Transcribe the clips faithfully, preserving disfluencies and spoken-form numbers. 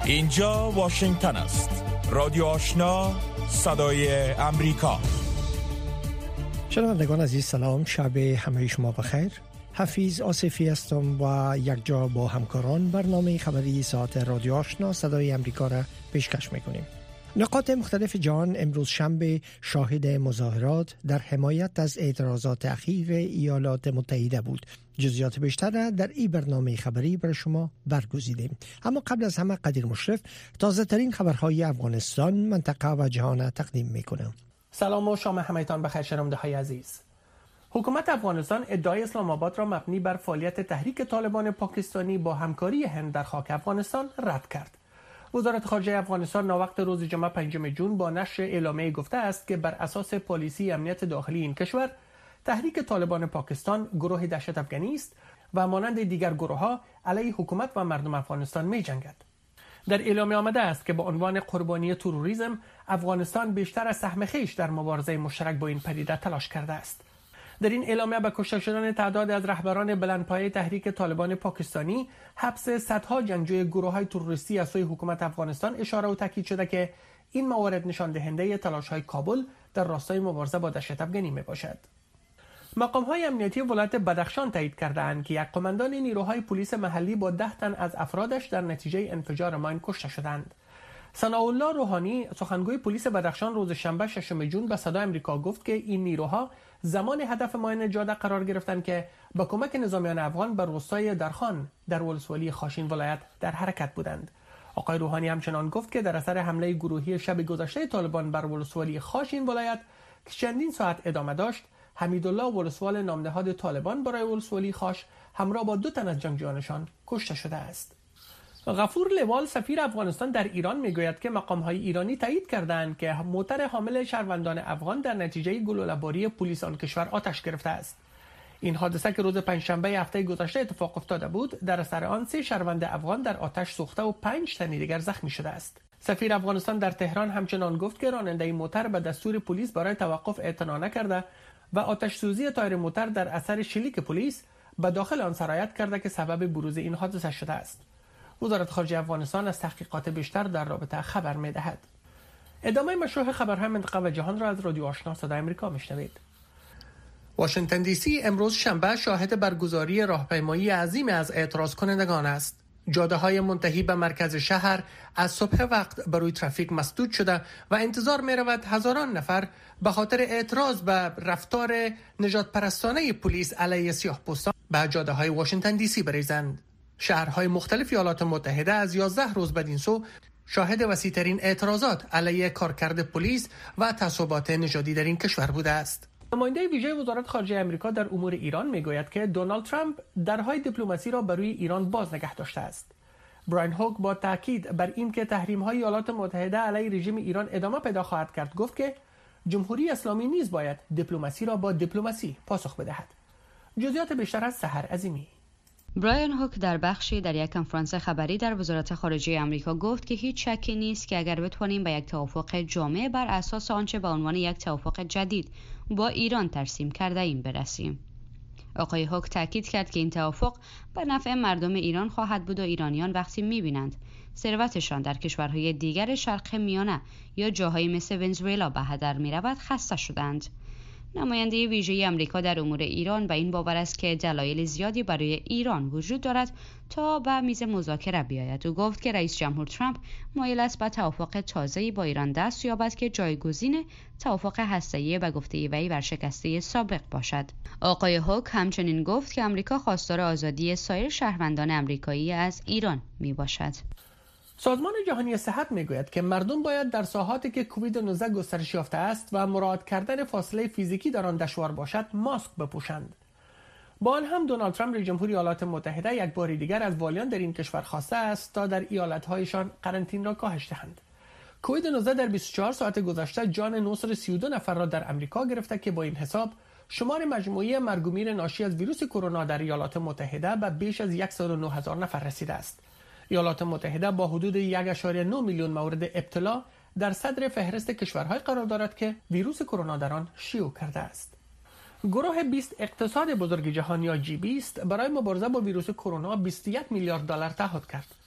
اینجا واشنگتن است. رادیو آشنا، صدای امریکا. شنوندگان عزیز سلام، شب همه شما بخیر. حفیظ آصفی هستم و یک جا با همکاران برنامه خبری ساعت رادیو آشنا صدای امریکا را پیشکش میکنیم. نقاط مختلف جهان امروز شنبه شاهد مظاهرات در حمایت از اعتراضات اخیر ایالات متحده بود. جزئیات بیشتر را در این برنامه خبری برای شما برگزیدیم. اما قبل از همه قدیر مشرف تازه ترین خبرهای افغانستان، منطقه و جهان تقدیم میکنم. سلام و شام همه‌تان بخیر شنونده های عزیز. حکومت افغانستان ادعای اسلام آباد را مبنی بر فعالیت تحریک طالبان پاکستانی با همکاری هند در خاک افغانستان رد کرد. وزارت خارجه افغانستان ناوقت روز جمعه پنجم ژوئن با نشر اعلامیه گفته است که بر اساس پالیسی امنیت داخلی این کشور، تحریک طالبان پاکستان گروه دهشت افغانی است و مانند دیگر گروه‌ها علیه حکومت و مردم افغانستان می‌جنگد. در اعلامیه آمده است که با عنوان قربانی تروریسم، افغانستان بیشتر از سهم خویش در مبارزه مشترک با این پدیده تلاش کرده است. در این اعلامیه به کشته شدن تعداد از رهبران بلندپایه تحریک طالبان پاکستانی، حبس صدها جنگجوی گروه‌های تروریستی از سوی حکومت افغانستان اشاره و تاکید شده که این موارد نشان دهنده تلاش‌های کابل در راستای مبارزه با دهشت افغانی میباشد. مقام‌های امنیتی ولایت بدخشان تایید کرده‌اند که یک قماندان نیروهای پلیس محلی با ده تن از افرادش در نتیجه انفجار ماین کشته شدند. ثناءالله روحانی، سخنگوی پلیس بدخشان، روز شنبه ششم ژوئن به صدای آمریکا گفت که این نیروها زمان هدف ماین جاده قرار گرفتند که با کمک نظامیان افغان بر روستای درخان در ولسوالی خاشین ولایت در حرکت بودند. آقای روحانی همچنان گفت که در اثر حمله گروهی شب گذشته طالبان بر ولسوالی خاشین ولایت که چندین ساعت ادامه داشت، حمیدالله ولسوال نامنهاد طالبان برای ولسوالی خاش همراه با دو تن از جنگجویانشان کشته شده است. غفور لوال، سفیر افغانستان در ایران، میگوید که مقام‌های ایرانی تایید کردند که موتر حامل شهروندان افغان در نتیجه گلوله‌باری پلیس آن کشور آتش گرفته است. این حادثه که روز پنجشنبه هفته گذشته اتفاق افتاده بود، در اثر آن سه شهروند افغان در آتش سوخته و پنج تن دیگر زخمی شده است. سفیر افغانستان در تهران همچنان گفت که راننده موتر به دستور پلیس برای توقف اعتنا نکرده و آتش سوزی تایر موتر در اثر شلیک پلیس به داخل آن سرایت کرده که سبب بروز این حادثه شده است. وزارت خارجه افغانستان از تحقیقات بیشتر در رابطه خبر می‌دهد. ادامه مشروع خبرهای منطقه و جهان را از رادیو آشنا صدای امریکا میشنوید. واشنگتن دی سی امروز شنبه شاهد برگزاری راهپیمایی عظیم از اعتراض کنندگان است. جاده‌های منتهی به مرکز شهر از صبح وقت بر روی ترافیک مسدود شده و انتظار می‌رود هزاران نفر به خاطر اعتراض به رفتار نجات پرستانه پلیس علیه سیاه‌پوستان به جاده‌های واشنگتن دی سی بریزند. شهرهای مختلف ایالات متحده از یازده روز بدین سو شاهد وسیع‌ترین اعتراضات علیه کارکرد پلیس و تعصبات نژادی در این کشور بوده است. نماینده ویژه وزارت خارجه آمریکا در امور ایران میگوید که دونالد ترامپ درهای دیپلماسی را بر روی ایران باز نگه داشته است. براین هوک با تاکید بر اینکه تحریم‌های ایالات متحده علیه رژیم ایران ادامه پیدا خواهد کرد گفت که جمهوری اسلامی نیز باید دیپلماسی را با دیپلماسی پاسخ بدهد. جزئیات بیشتر از سحر عظیمی. برایان هوک در بخشی در یک کنفرانس خبری در وزارت خارجه آمریکا گفت که هیچ شکی نیست که اگر بتوانیم به یک توافق جامع بر اساس آنچه به عنوان یک توافق جدید با ایران ترسیم کرده ایم برسیم. آقای هوک تاکید کرد که این توافق به نفع مردم ایران خواهد بود و ایرانیان وقتی می‌بینند ثروتشان در کشورهای دیگر شرق میانه یا جاهایی مثل ونزوئلا به هدر می‌رود خسته شدند. نماینده ویژه آمریکا در امور ایران به این باور است که دلایل زیادی برای ایران وجود دارد تا به میز مذاکره بیاید. او گفت که رئیس جمهور ترامپ مایل است به توافق تازه‌ای با ایران دست یابد که جایگزین توافق هسته‌ای به گفته وی ورشکسته سابق باشد. آقای هوک همچنین گفت که آمریکا خواستار آزادی سایر شهروندان آمریکایی از ایران میباشد. سازمان جهانی صحت میگوید که مردم باید در ساحاتی که کووید نوزده گسترش یافته است و مراعات کردن فاصله فیزیکی در آن دشوار باشد ماسک بپوشند. با آن هم دونالد ترامپ رئیس جمهور ایالات متحده یک بار دیگر از والیان در این کشور خواسته است تا در ایالت‌هایشان قرنطینه را کاهش دهند. کووید نوزده در بیست و چهار ساعت گذشته جان نهصد و سی و دو نفر را در آمریکا گرفته که با این حساب شمار مجموعی مرگ و میر ناشی از ویروس کرونا در ایالات متحده به بیش از صد و نه هزار نفر رسیده است. ایالات متحده با حدود یک و نه میلیون مورد ابتلا در صدر فهرست کشورهای قرار دارد که ویروس کرونا در آن شیوع کرده است. گروه بیست اقتصاد بزرگ جهان یا جی بیست برای مبارزه با ویروس کرونا بیست و یک میلیارد دلار تعهد کرد.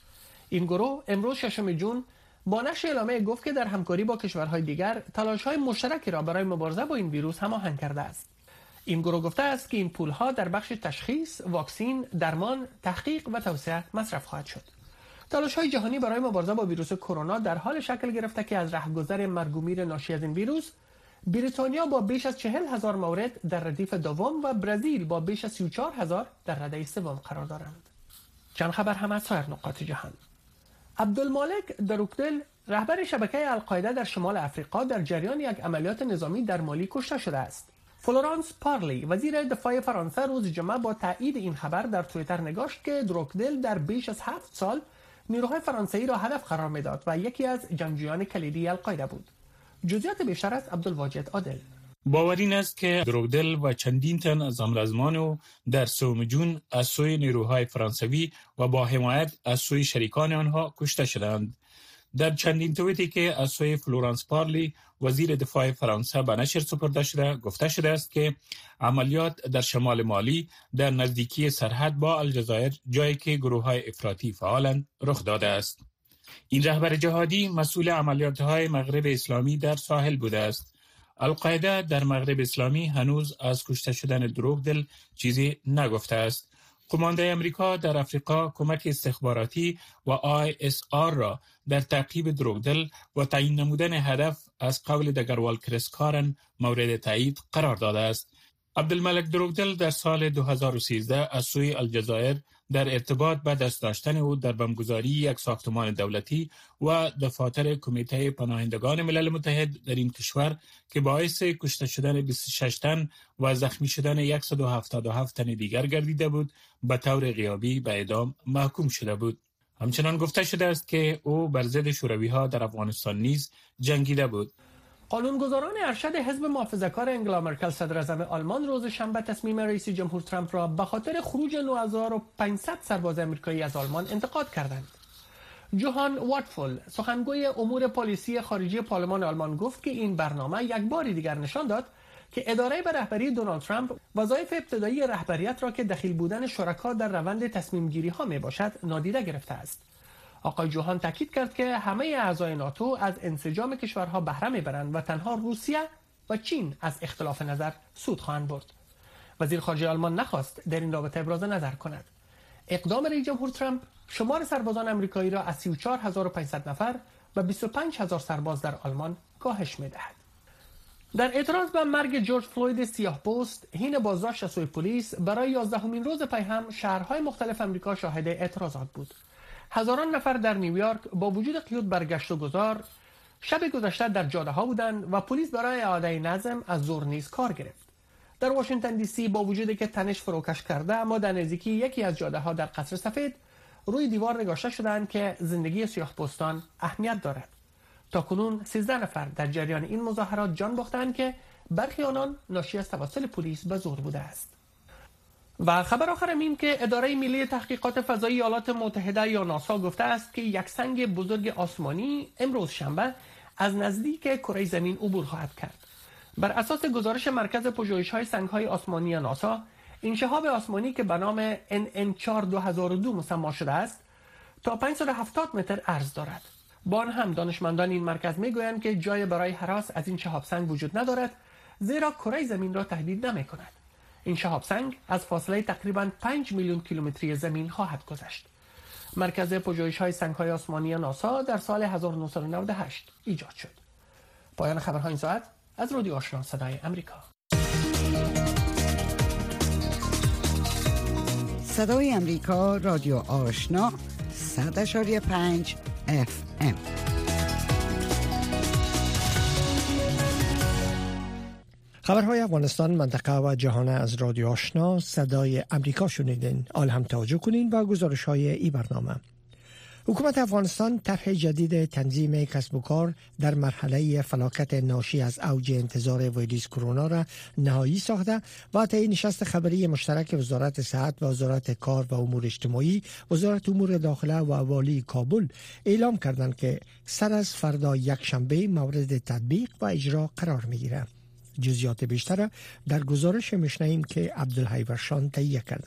این گروه امروز ششم ژوئن با نشر اعلامیه گفت که در همکاری با کشورهای دیگر تلاش‌های مشترکی را برای مبارزه با این ویروس هماهنگ کرده است. این گروه گفته است که این پول‌ها در بخش تشخیص، واکسین، درمان، تحقیق و توسعه مصرف خواهد شد. تلاش‌های جهانی برای مبارزه با ویروس کرونا در حال شکل گرفته که از رهگذر مرگ و میر ناشی از این ویروس، بریتانیا با بیش از چهل هزار مورد در ردیف دوم و برزیل با بیش از سی و چهار هزار در رده سوم قرار دارند. چند خبر هم از سایر نقاط جهان. عبدالمالک دروکدل، رهبر شبکه القاعده در شمال افریقا، در جریان یک عملیات نظامی در مالی کشته شده است. فلورانس پارلی، وزیر دفاع فرانسه، روز جمعه با تایید این خبر در توییتر نگاشت که دروکدل در بیش از هفت سال نیروهای فرانسوی را هدف قرار میداد و یکی از جنگجویان کلیدی القاعده بود. جزئیات بیشتر از عبدالواجد عادل. باور این است که دروکدل و چندین تن از همرزمان او در سوم ژوئن از سوی نیروهای فرانسوی و با حمایت از سوی شریکان آنها کشته شدند. در چندین توییتی که از سوی فلورانس پارلی، وزیر دفاع فرانسه، به نشر سپرده شده، گفته شده است که عملیات در شمال مالی در نزدیکی سرحد با الجزایر، جایی که گروه‌های افراطی فعالند، رخ داده است. این رهبر جهادی مسئول عملیات‌های مغرب اسلامی در ساحل بوده است. القاعده در مغرب اسلامی هنوز از کشته شدن دروکدل چیزی نگفته است. قماندان امریکا در افریقا کمک استخباراتی و آی اس آر را در تعقیب دروکدل و تعیین نمودن هدف از قول دگروال کریس کارن مورد تایید قرار داده است. عبدالملک دروکدل در سال دو هزار و سیزده از سوی الجزایر در ارتباط به دست داشتن او در بمبگذاری یک ساختمان دولتی و دفاتر کمیته پناهندگان ملل متحد در این کشور که باعث کشته شدن بیست و شش تن و زخمی شدن صد و هفتاد و هفت تن دیگر گردیده بود، به طور غیابی به اعدام محکوم شده بود. همچنان گفته شده است که او بر ضد شوروی‌ها در افغانستان نیز جنگیده بود. قانونگذاران ارشد حزب محافظه‌کار انگلا مرکل صدراعظم آلمان روز شنبه تصمیم رئیس جمهور ترامپ را به خاطر خروج نه هزار و پانصد سرباز آمریکایی از آلمان انتقاد کردند. جوهان واتفول، سخنگوی امور پالیسی خارجی پارلمان آلمان، گفت که این برنامه یک بار دیگر نشان داد که اداره به رهبری دونالد ترامپ وظایف ابتدایی رهبریت را که دخیل بودن شرکا در روند تصمیم گیری ها می باشد نادیده گرفته است. آقای جوهان تاکید کرد که همه اعضای ناتو از انسجام کشورها بهره میبرند و تنها روسیه و چین از اختلاف نظر سود خواهند برد. وزیر خارجه آلمان نخواست در این رابطه ابراز نظر کند. اقدام رئیس جمهور ترامپ شمار سربازان آمریکایی را از سی و چهار هزار و پانصد نفر به بیست و پنج هزار سرباز در آلمان کاهش میدهد. در اعتراض به مرگ جورج فلوید سیاه‌پوست، حین بازداشت از سوی پلیس، برای یازدهمین روز پیهم شهرهای مختلف آمریکا شاهد اعتراضات بود. هزاران نفر در نیویورک با وجود قیود بر گشت و گذار شب گذشته در جاده ها بودند و پلیس برای اعاده نظم از زور نیز کار گرفت. در واشنگتن دی سی با وجودی که تنش فروکش کرده، اما در نزدیکی یکی از جاده ها در قصر سفید روی دیوار نگاشته شدند که زندگی سیاه‌پوستان اهمیت دارد. تاکنون سیزده نفر در جریان این مظاهرات جان باختند که برخی آنان ناشی از توسل پلیس به زور بوده است. و خبر آخرم این که اداره ملی تحقیقات فضایی ایالات متحده یا ناسا گفته است که یک سنگ بزرگ آسمانی امروز شنبه از نزدیک کره زمین عبور خواهد کرد. بر اساس گزارش مرکز پژوهش‌های سنگ‌های آسمانی ناسا، این شهاب آسمانی که به نام ان ان چهار دو هزار و دو مسما شده است، تا پانصد و هفتاد متر عرض دارد. با آن هم دانشمندان این مرکز میگویند که جای برای هراس از این شهاب سنگ وجود ندارد، زیرا کره زمین را تهدید نمی‌کند. این شهاب سنگ از فاصله تقریباً پنج میلیون کیلومتری زمین خواهد گذشت. مرکز پژوهش‌های سنگ‌های آسمانی ناسا در سال هزار و نهصد و نود و هشت ایجاد شد. پایان خبرهای این ساعت از رادیو آشنا صدای امریکا. صدای امریکا، رادیو آشنا، صد و پنج اف ام. خبرهای افغانستان، منطقه و جهان از رادیو آشنا صدای امریکا شنیدین. آل هم توجه کنین با گزارش های ای برنامه. حکومت افغانستان طرح جدید تنظیم کسب و کار در مرحله فلاکت ناشی از اوج انتشار ویروس کرونا را نهایی ساخته و طی نشست خبری مشترک وزارت صحت و وزارت کار و امور اجتماعی، وزارت امور داخله و والی کابل اعلام کردند که سر از فردا یک شنبه مورد تطبیق و اجرا قرار می‌گیرد. جزئیات بیشتر در گزارش میشنویم که عبدالحی ورشان تهیه کرده.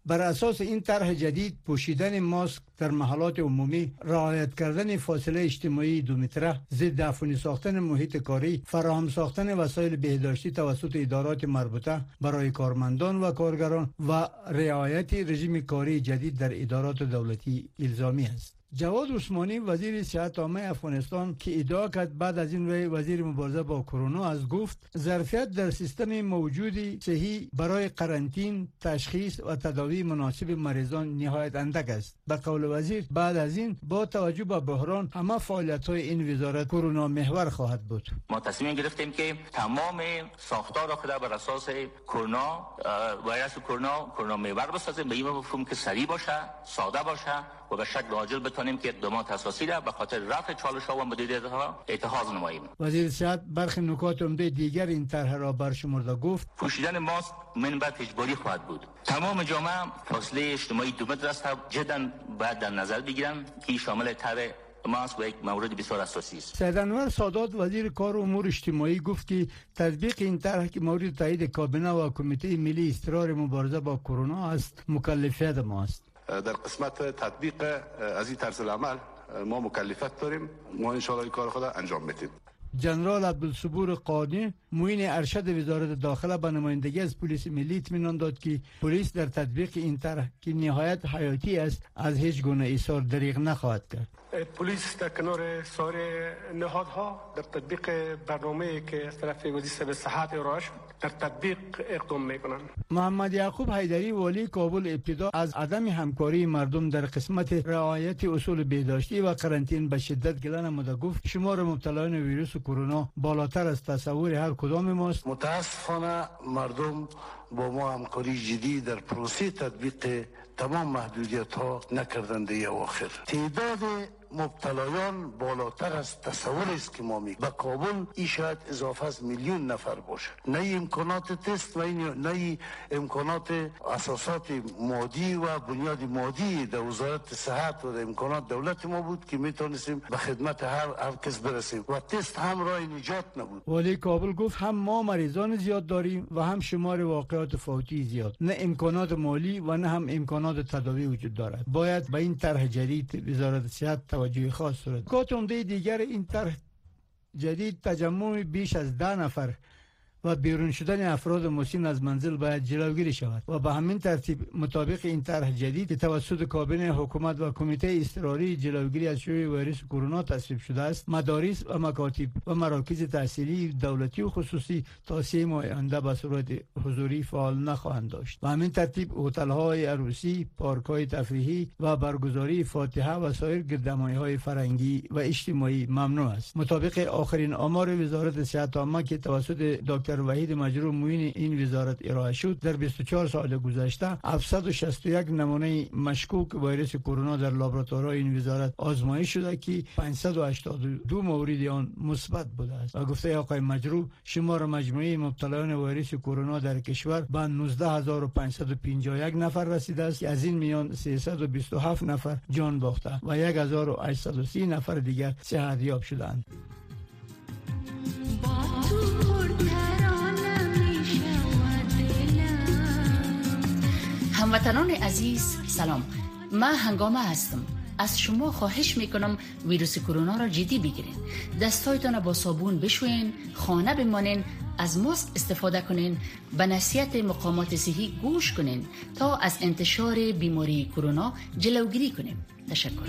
بر اساس این طرح جدید پوشیدن ماسک در محلات عمومی، رعایت کردن فاصله اجتماعی دو متره، ضد عفونی ساختن محیط کاری، فراهم ساختن وسایل بهداشتی توسط ادارات مربوطه برای کارمندان و کارگران و رعایت رژیم کاری جدید در ادارات دولتی الزامی است. جواد عثمانی وزیر صحت عامه افغانستان که ادعا کرد بعد از این وی وزیر مبارزه با کرونا از گفت ظرفیت در سیستم موجودی صحی برای قرنطین، تشخیص و تداوی مناسب مریضان نهایت اندک است. به قول وزیر بعد از این با توجه به بحران همه فعالیت‌های این وزارت کرونا محور خواهد بود. ما تصمیم گرفتیم که تمام ساختار خود بر اساس کرونا ویروس کرونا کرونا محور بسازیم، به این مفهوم که سریع باشه، ساده باشه و به شکل عاجل بتونیم که اقدامات اساسی را به خاطر رفع چالش‌ها و مدیریت‌ها اتخاذ نماییم. وزیر صحت برخی نکات عمده دیگر این طرح را برشمرده گفت: پوشیدن ماسک من بعد اجباری خواهد بود. تمام جامعه فاصله اجتماعی دو متر است. جدا باید در نظر بگیرن که شامل تر ماسک و یک مورد بسیار اساسی است. سید انور سادات وزیر کار و امور اجتماعی گفت که تطبیق این طرح که مورد تایید کابینه و کمیته ملی اصرار مبارزه با کرونا است مکلفیت ما است. در قسمت تطبیق از این طرز العمل ما مکلفیت داریم، ما ان شاء الله کار خود انجام میدیم. جنرال عبدالصبور قانی معین ارشد وزارت داخله به نمایندگی از پلیس ملی اطمینان داد که پلیس در تطبیق این طرح که نهایت حیاتی است از هیچ گونه ایثار دریغ نخواهد کرد. پلیس در کنار سایر نهادها در تطبیق برنامه‌ای که از طرف وزیر صحت ارائه شد در تطبیق اقدام میکنند. محمد یعقوب حیدری والی کابل ابتدا از عدم همکاری مردم در قسمت رعایت اصول بهداشتی و قرنطینه به شدت گله نموده گفت شمار مبتلایان ویروس کرونا بالاتر از تصور هر کدام ماست. متاسفانه مردم با ما همکاری جدی در پروسه تطبیق تمام محدودیت ها نکردند. یا آخر تعداد مبتلایان بالاتر از تصور است که ما می به کابل این شاید اضافه از میلیون نفر باشه. نه امکانات تست و نه امکانات اساسات مادی و بنیاد مادی در وزارت صحت و در امکانات دولت ما بود که میتونستیم به خدمت هر هر کس برسیم و تست هم راه نجات نبود. ولی کابل گفت هم ما مریضان زیاد داریم و هم شمار واقعات فوتی زیاد، نه امکانات مالی و نه هم امکانات تداوی وجود دارد. باید به این طرح جدید وزارت صحت توجه خاص صورت. نکات عمده دیگر این طرح جدید تجمع بیش از ده نفر و بیرون شدن افراد مسن از منزل باید جلوگیری شود و به همین ترتیب مطابق این طرح جدید که توسط کابینه حکومت و کمیته اضطراری جلوگیری از شیوع ویروس کرونا تصویب شده است، مدارس و مکاتب و مراکز تحصیلی دولتی و خصوصی تا سه ماه آینده به صورت حضوری فعال نخواهند داشت. به همین ترتیب هتل‌های عروسی، پارک‌های تفریحی و برگزاری فاتحه و سایر گردمایی‌های فرهنگی و اجتماعی ممنوع است. مطابق آخرین آمار وزارت صحت عامه که توسط دکتر وحید مجروح معین این وزارت ارائه شد، در بیست و چهار سال گذشته هفتصد و شصت و یک نمونه مشکوک ویروس کرونا در لابراتوارهای این وزارت آزمایش شده که پانصد و هشتاد و دو مورد آن مثبت بوده است. و گفته آقای مجروح شمار مجموعی مبتلایان ویروس کرونا در کشور به نوزده هزار و پانصد و پنجاه و یک نفر رسیده است که از این میان سیصد و بیست و هفت نفر جان باخته و یک هزار و هشتصد و سی نفر دیگر صحتیاب شدند. هموطنان عزیز سلام، من هنگامه هستم. از شما خواهش میکنم ویروس کرونا را جدی بگیرین. دستایتان با صابون بشوین، خانه بمانین، از ماسک استفاده کنین، به نصیحت مقامات صحی گوش کنین تا از انتشار بیماری کرونا جلوگیری کنیم. تشکر.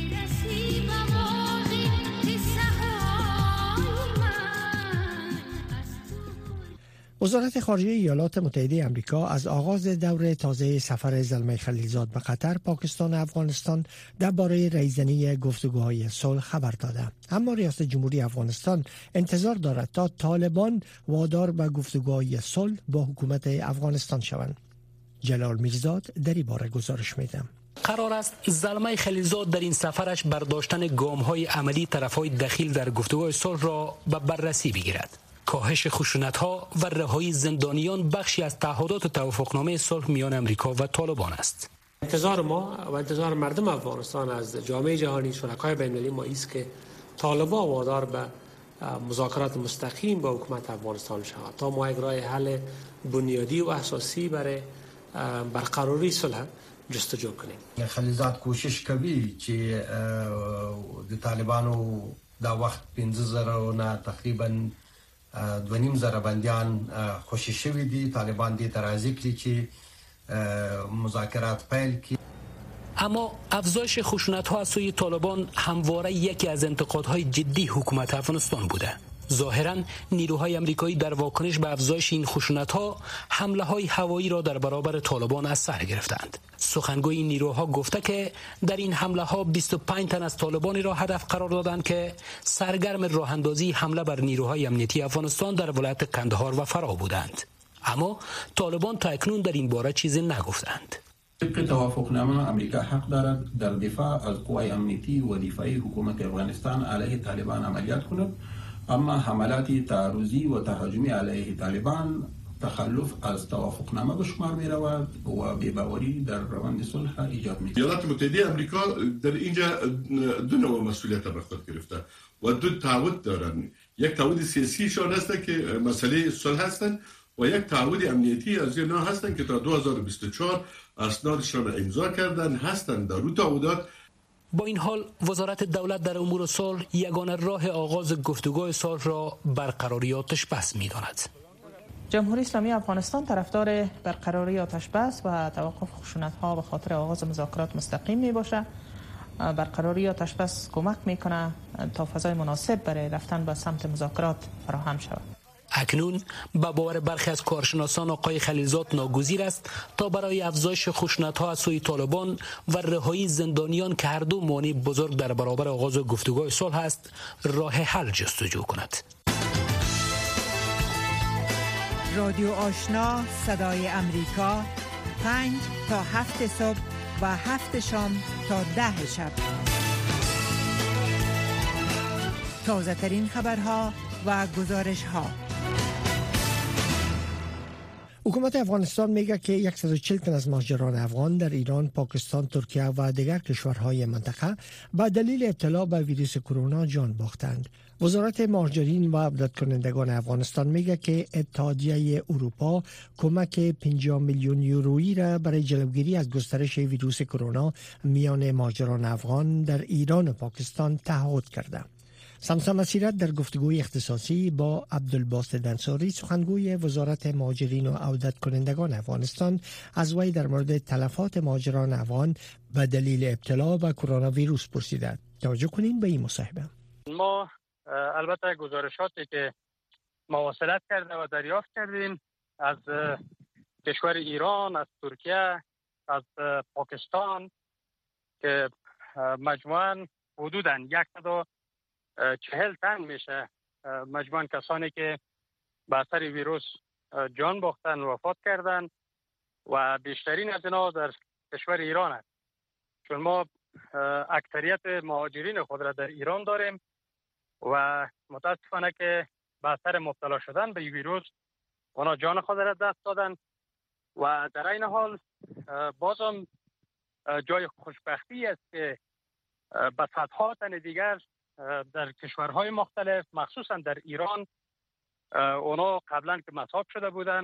وزارت خارجه ایالات متحده آمریکا از آغاز دور تازه سفر زلمه خلیلزاد به قطر، پاکستان و افغانستان درباره رایزنی گفتگوهای صلح خبر داده. اما ریاست جمهوری افغانستان انتظار دارد تا طالبان وادار به گفتگوهای صلح با حکومت افغانستان شوند. جلال میرزاد در این باره گزارش میده. قرار است زلمه خلیلزاد در این سفرش برداشتن گام‌های عملی طرف‌های دخیل در گفتگوهای صلح را به بررسی بگیرد. کاهش خشونت‌ها و رهایی زندانیان بخشی از تعهدات توافقنامه صلح میان امریکا و طالبان است. انتظار ما و انتظار مردم افغانستان از جامعه جهانی، شرکای بین‌المللی ما است که طالبان وادار به مذاکرات مستقیم با حکومت افغانستان شود تا ما یک راه حل بنیادی و اساسی برای برقراری صلح جستجو کنیم. خلیزات کوشش کوي چې د طالبانو دا وخت پنځه زره نه تقریبا دو نیم زره بندیان خوشی شوی دي. طالبان دې ترازی کړي چې مذاکرات پیل کړي. اما افزایش خشونت‌ها از سوی طالبان همواره یکی از انتقادهای جدی حکومت افغانستان بوده. ظاهراً نیروهای آمریکایی در واکنش به افزایش این خشونت‌ها حمله‌های هوایی را در برابر طالبان از سر گرفتند. سخنگوی این نیروها گفته که در این حمله‌ها بیست و پنج تن از طالبانی را هدف قرار دادند که سرگرم راه اندازی حمله بر نیروهای امنیتی افغانستان در ولایت قندهار و فرا بودند. اما طالبان تا اکنون در این باره چیزی نگفتند. طبق توافقنامه امریکا حق دارد در دفاع از قوای امنیتی و دفاعی حکومت افغانستان علیه طالبان عملیات کند، اما حملات تعرضی و تهاجمی علیه طالبان تخلف از توافقنامه به شمار می رود و بی‌باوری در روند صلح ایجاد می کند. ایالات متحده آمریکا در اینجا دو نوع مسئولیت بر خود گرفته و دو تعهد دارند. یک تعهد سیاسیشان هست که مسئله صلح هستند و یک تعهد امنیتی از اینا هستند که تا دو هزار و بیست و چهار اسنادشان امضا کردن هستند. در اون تعهدات با این حال وزارت دولت در امور صلح یگانه راه آغاز گفتگوی صلح را برقراری آتش بس می‌داند. جمهوری اسلامی افغانستان طرفدار برقراری آتش بس و توقف خشونت‌ها به خاطر آغاز مذاکرات مستقیم میباشه. برقراری آتش بس کمک میکنه تا فضای مناسب برای رفتن به سمت مذاکرات فراهم شود. اکنون با باور برخی از کارشناسان آقای خلیلزاد ناگزیر است تا برای افزایش خشونت‌ها از سوی طالبان و رهایی زندانیان که هر دو مانع بزرگ در برابر آغاز گفتگوی صلح است راه حل جستجو کند. رادیو آشنا صدای امریکا پنج تا هفت صبح و هفت شام تا ده شب. تازه ترین خبرها و گزارش ها. حکومت افغانستان میگه که صد و چهل تن از مهاجران افغان در ایران، پاکستان، ترکیه و دیگر کشورهای منطقه به دلیل ابتلا به ویروس کرونا جان باختند. وزارت مهاجرین و عودت کنندگان افغانستان میگه که اتحادیه اروپا کمک پنجاه میلیون یورویی را برای جلوگیری از گسترش ویروس کرونا میان مهاجران افغان در ایران و پاکستان تعهد کرده. سمسا مسیرت در گفتگوی اختصاصی با عبدالباسط انصاری سخنگوی وزارت مهاجرین و عودت کنندگان افغانستان از وی در مورد تلفات مهاجران افغان به دلیل ابتلا به کرونا ویروس پرسیده. توجه کنیم به این مصاحبه. ما البته گزارشاتی که مواصلت کرده و دریافت کردیم از کشور ایران، از ترکیه، از پاکستان که مجموعاً حدوداً صد و چهل تن میشه مجموعاً کسانی که به اثر ویروس جان باختن و وفات کردن و بیشترین از اینا در کشور ایران است. چون ما اکثریت مهاجرین خود را در ایران داریم و متاسفانه که به اثر مبتلا شدن به ویروس اونا جان خود را دست دادن و در این حال بازم جای خوشبختی است که به صدها تن دیگر در کشورهای مختلف مخصوصا در ایران اونا قبلا که مصاب شده بودن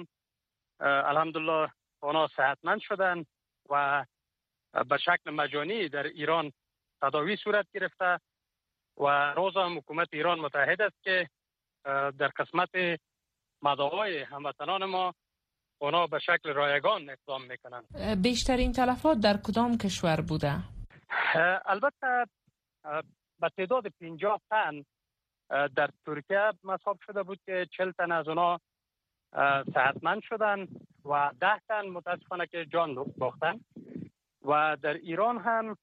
الحمدلله اونا صحتمند شدن و به شکل مجانی در ایران تداوی صورت گرفته و روز هم حکومت ایران متحد است که در قسمت مداوای هموطنان ما اونا به شکل رایگان اقدام میکنن. بیشترین تلفات در کدام کشور بوده؟ البته به تعداد پنجاه تن در ترکیه مصاب شده بود که چهل تن از اونا صحتمند شدن و ده تن متاسفانه که جان باختن و در ایران هم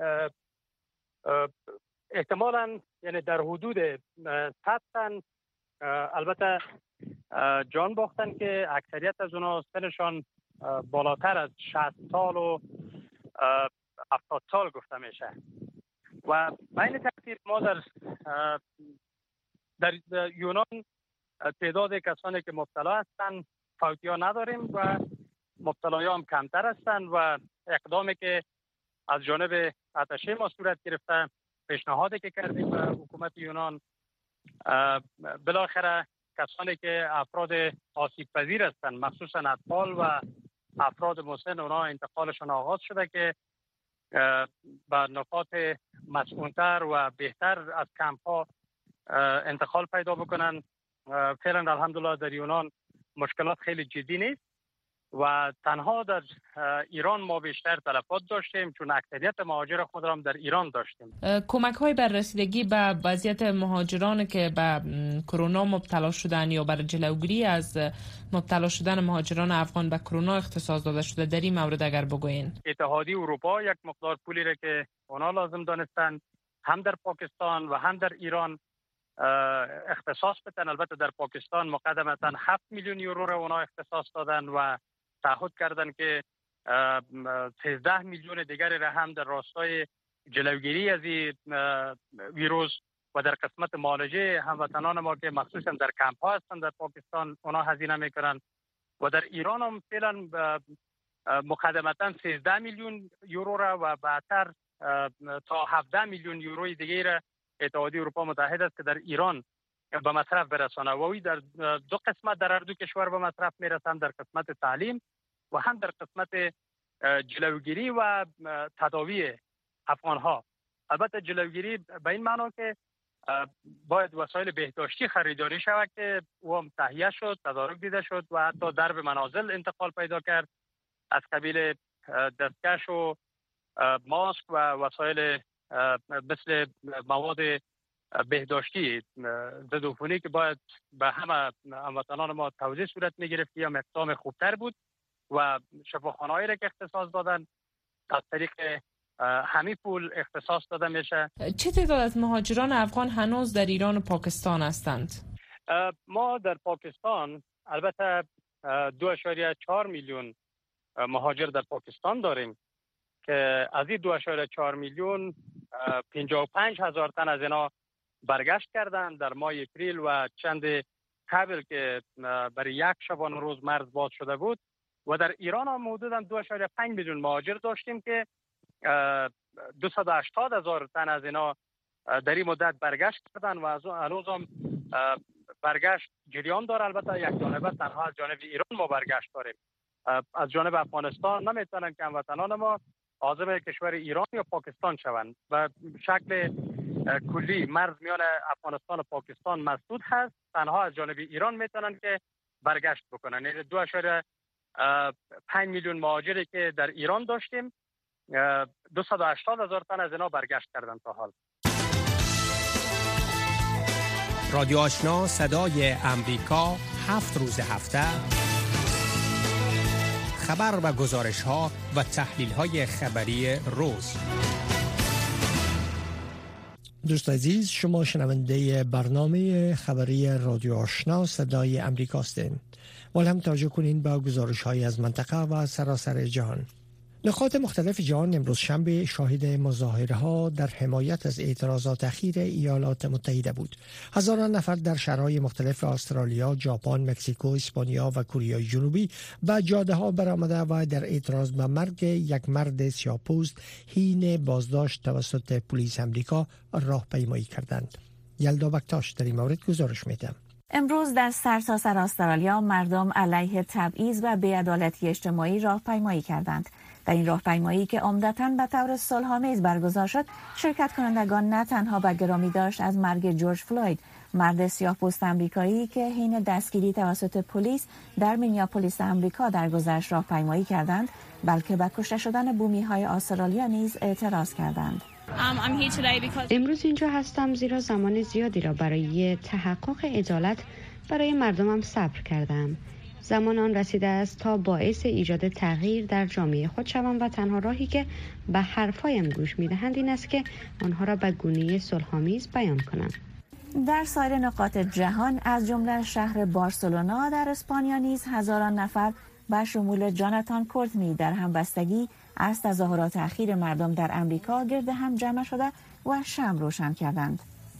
احتمالاً یعنی در حدود صد تن البته جان باختن که اکثریت از اونا سنشان بالاتر از شصت سال و هفتاد سال گفته میشه و به این ترتیب ما در در یونان تعداد کسانی که مبتلا هستند فوتی ها نداریم و مبتلای هم کمتر هستند و اقدامی که از جانب اتشه ما صورت گرفته پیشنهادی که کردیم به حکومت یونان بالاخره کسانی که افراد آسیب پذیر هستند مخصوصا اطفال و افراد مسن اونا انتقالشون آغاز شده که به نقاط مسکونتر و بهتر از کمپ ها انتقال پیدا بکنن. فعلا الحمدلله در یونان مشکلات خیلی جدی نیست و تنها در ایران ما بیشتر تلفات داشتیم چون اکثریت مهاجر خود را هم در ایران داشتیم. کمک های بر رسیدگی به وضعیت مهاجران که به کرونا مبتلا شدن یا برای جلوگیری از مبتلا شدن مهاجران افغان به کرونا اختصاص داده شده در این مورد اگر بگوین. اتحادیه اروپا یک مقدار پولی را که اونا لازم دانستن هم در پاکستان و هم در ایران اختصاص بدن. البته در پاکستان مقدمتا هفت میلیون یورو را اونا اختصاص دادن و تعهد کردن که سیزده میلیون دیگری را هم در راستای جلوگیری از این ویروس و در قسمت معالجه هموطنان ما که مخصوصا در کمپ ها هستن در پاکستان اونا هزینه میکنن و در ایران هم فعلا مقدمتا سیزده میلیون یورو را و بعدتر تا هفده میلیون یورو دیگه را اتحادیه اروپا متحد است که در ایران به مصرف برسانه و در دو قسمت در هر دو کشور به مصرف میرسن، در قسمت تعلیم و هم در قسمت جلوگیری و تداوی افغان ها. البته جلوگیری به این معنی که باید وسایل بهداشتی خریداری شود که او تهیه شد، تدارک دیده شد و حتی درب منازل انتقال پیدا کرد از قبیل دستکش و ماسک و وسایل مثل مواد بهداشتی ضد عفونی که باید به همه هموطنان ما توزیع صورت می‌گرفت یا مقدار خوبتر بود و شفاخانه‌ای را که اختصاص دادن از طریق همین پول اختصاص داده میشه. چه تعداد از مهاجران افغان هنوز در ایران و پاکستان هستند؟ ما در پاکستان البته دو اشاریه چهار میلیون مهاجر در پاکستان داریم که از این دو اشاریه چهار میلیون پنجاه و پنج هزار تن از اینا برگشت کردن در ماه اپریل و چند قبل که برای یک شبانه روز مرز باز شده بود و در ایران هم حدوداً دو اشاریه پنج میلیون مهاجر داشتیم که دویست و هشتاد هزار تن از اینا در این مدت برگشت کردن و از هنوز هم برگشت جریان داره. البته یک جانبه تنها از جانب ایران ما برگشت داریم، از جانب افغانستان نمیتونن که هموطنان ما عازم کشور ایران یا پاکستان شوند و شکل کلی مرز میان افغانستان و پاکستان مسدود هست. تنها از جانب ایران میتونن که برگشت بکنن. یعنی دو اشاریه پنج میلیون مهاجری که در ایران داشتیم دویست و هشتاد هزار تن از اینا برگشت کردن تا حال. رادیو آشنا صدای امریکا هفت روز هفته خبر و گزارش ها و تحلیل های خبری روز. دوست عزیز، شما شنونده برنامه خبری رادیو آشنا صدای امریکا هستید. ولی هم توجه کنین با گزارش های از منطقه و سراسر جهان. نقاط مختلف جهان امروز شنبه شاهد مظاهره ها در حمایت از اعتراضات اخیر ایالات متحده بود. هزاران نفر در شهرهای مختلف استرالیا، ژاپن، مکزیکو، اسپانیا و کره جنوبی به جاده ها برآمده و در اعتراض به مرگ یک مرد سیاه‌پوست حین بازداشت توسط پلیس آمریکا راهپیمایی کردند. یلدا بکتاش در این مورد گزارش می‌دهد. امروز در سرتاسر استرالیا مردم علیه تبعیض و بی‌عدالتی اجتماعی راهپیمایی کردند. در این راهپیمایی که عمدتاً به طور صلح‌آمیز برگزار شد، شرکت کنندگان نه تنها به گرامی داشت از مرگ جورج فلوید، مرد سیاه‌پوست آمریکایی که حین دستگیری توسط پلیس در مینیاپولیس آمریکا درگذشت راهپیمایی کردند، بلکه به کشته شدن بومی‌های استرالیا نیز اعتراض کردند. امروز اینجا هستم زیرا زمان زیادی را برای تحقق عدالت برای مردمم صبر کردم. زمان آن رسیده است تا باعث ایجاد تغییر در جامعه خود شوم و تنها راهی که به حرفایم گوش می‌دهند این است که آنها را به گونه صلح‌آمیز بیان کنم. در سایر نقاط جهان از جمله شهر بارسلونا در اسپانیا نیز هزاران نفر به شمول جاناتان کورتنی در همبستگی از تظاهرات اخیر مردم در امریکا گرد هم جمع شده و شمع روشن کردند.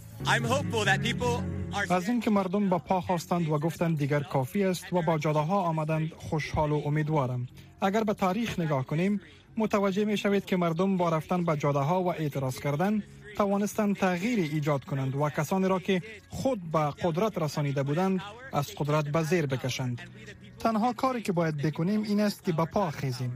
از اینکه مردم با پا خواستند و گفتند دیگر کافی است و با جاده ها آمدند، خوشحال و امیدوارم. اگر به تاریخ نگاه کنیم متوجه می شوید که مردم با رفتن به جاده ها و اعتراض کردن توانستند تغییر ایجاد کنند و کسانی را که خود به قدرت رسانیده بودند از قدرت به زیر بکشند. تنها کاری که باید بکنیم این است که با پا خیزیم.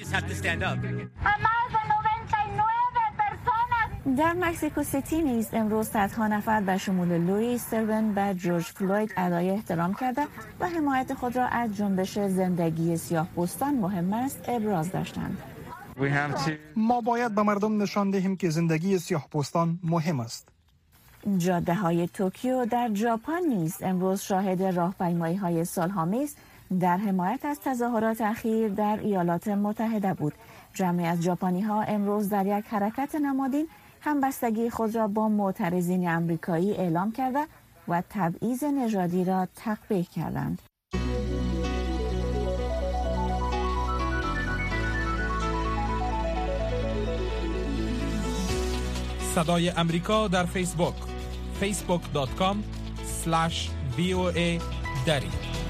در مکزیکو سیتی نیز امروز صدها نفر به شمول لوئیس سرون و جورج فلوید ادای احترام کرده و حمایت خود را از جنبش زندگی سیاه‌پوستان مهم است ابراز داشتند. ما باید به مردم نشان دهیم که زندگی سیاه‌پوستان مهم است. جاده های توکیو در ژاپن نیز امروز شاهد راهپیمایی های صلح‌آمیز در حمایت از تظاهرات اخیر در ایالات متحده بود. جمعی از ژاپنی ها امروز در یک حرکت نمادین همبستگی خود را با معترضین آمریکایی اعلام کرده و تبعیض نژادی را تقبیح کردند. صدای امریکا در فیسبوک فیسبوک دات کام اسلش وی او ای دری.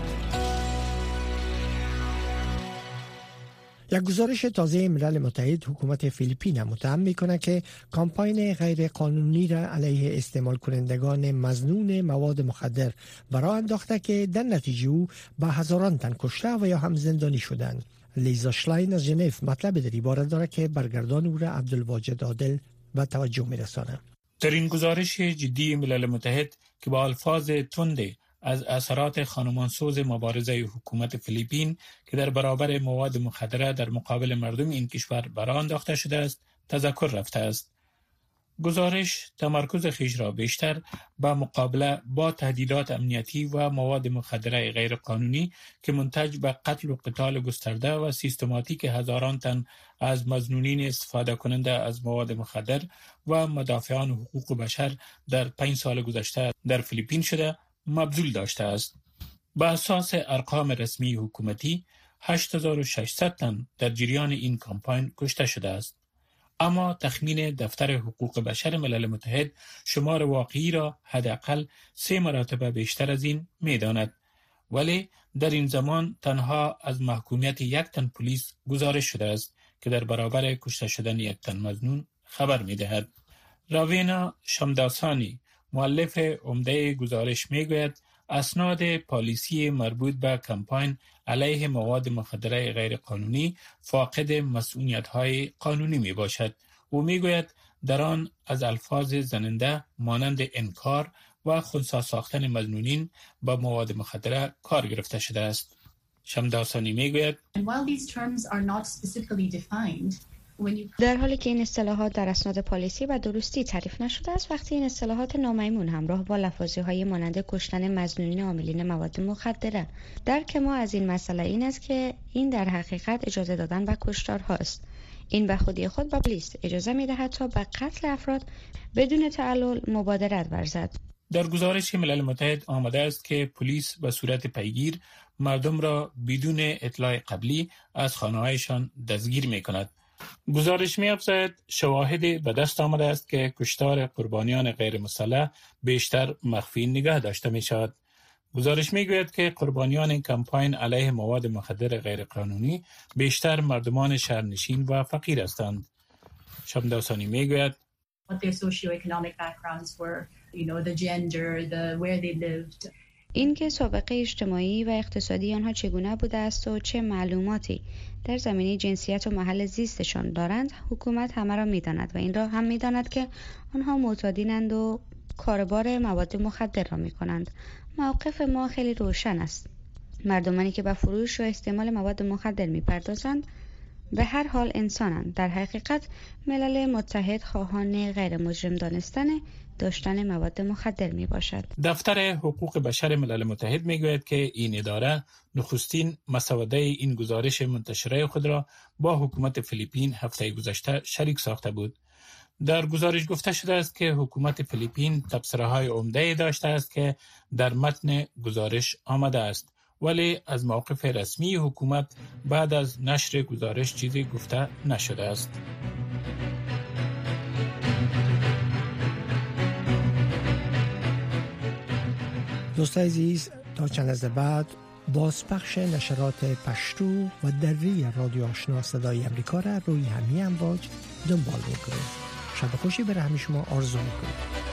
یک گزارش تازه ملل متحد حکومت فیلیپین متهم می‌کند که کمپاین غیر قانونی را علیه استعمال کنندگان مظنون مواد مخدر برآ انداخته که در نتیجه او به هزاران تن کشته و یا هم زندانی شدند. لیزا شلاین از ژنو مطلب در این باره دارد که برگردان او را عبدالواجد عادل و توجه می‌رساند. در این گزارش جدی ملل متحد که با الفاظ تند از اثرات خانمانسوز مبارزه حکومت فیلیپین که در برابر مواد مخدره در مقابل مردم این کشور برآ انداخته شده است تذکر رفته است. گزارش تمرکز خیش را بیشتر با مقابله با تهدیدات امنیتی و مواد مخدره غیر قانونی که منتج به قتل و قتال گسترده و سیستماتیک هزاران تن از مظنونین استفاده کننده از مواد مخدر و مدافعان حقوق بشر در پنج سال گذشته در فیلیپین شده مبذول داشته است. به اساس ارقام رسمی حکومتی هشت هزار و ششصد تن در جریان این کمپاین کشته شده است. اما تخمین دفتر حقوق بشر ملل متحد شمار واقعی را حداقل سه مرتبه بیشتر از این می‌داند. ولی در این زمان تنها از محکومیت یک تن پلیس گزارش شده است که در برابر کشته شدن یک تن مظنون خبر می‌دهد. راوینا شمداسانی مؤلف عمده گزارش میگوید اسناد پالیسی مربوط به کمپاین علیه مواد مخدره غیر قانونی فاقد مسئولیت‌های قانونی می باشد. او میگوید در آن از الفاظ زننده مانند انکار و خنثی ساختن مظنونین با مواد مخدره کار گرفته شده است. شمداسانی میگوید در حالی که این اصطلاحات در اسناد پالیسی و درستی تعریف نشده است، وقتی این اصطلاحات نامیمون همراه با لفاظی‌های مانند کشتن مظنونین عاملین مواد مخدره، درک ما از این مسئله این است که این در حقیقت اجازه دادن به کشتار هاست. این به خودی خود به پلیس اجازه می‌دهد تا به قتل افراد بدون تعلل مبادرت ورزد. در گزارش ملل متحد آمده است که پلیس به صورت پیگیر مردم را بدون اطلاع قبلی از خانه‌هایشان دستگیر می‌کند. گزارش می‌افزاید شواهد به دست آمده است که کشتار قربانیان غیر مسلح بیشتر مخفی نگاه داشته می‌شود. گزارش می‌گوید که قربانیان کمپاین علیه مواد مخدر غیر قانونی بیشتر مردمان شهرنشین و فقیر هستند. شمداسانی می‌گوید این که سابقه اجتماعی و اقتصادی آنها چگونه بوده است و چه معلوماتی در زمینه جنسیت و محل زیستشان دارند حکومت همه را می‌داند و این را هم می‌داند که آنها معتادینند و کاربار مواد مخدر را می‌کنند. موقف ما خیلی روشن است. مردمانی که به فروش و استعمال مواد مخدر می‌پردازند به هر حال انسانند. در حقیقت ملل متحد خواهان غیر مجرم دانستن داشتن مواد مخدر می باشد. دفتر حقوق بشر ملل متحد می گوید که این اداره نخستین مسوده این گزارش منتشره خود را با حکومت فیلیپین هفته گذشته شریک ساخته بود. در گزارش گفته شده است که حکومت فیلیپین تبصره‌های عمده داشته است که در متن گزارش آمده است، ولی از موقف رسمی حکومت بعد از نشر گزارش چیزی گفته نشده است. دوستان عزیز، تا چند لحظه بعد بازپخش نشرات پشتو و دری رادیو آشنا صدای امریکا را روی همین امواج دنبال می‌کنیم. شب خوشی برای همه شما آرزو می‌کنیم.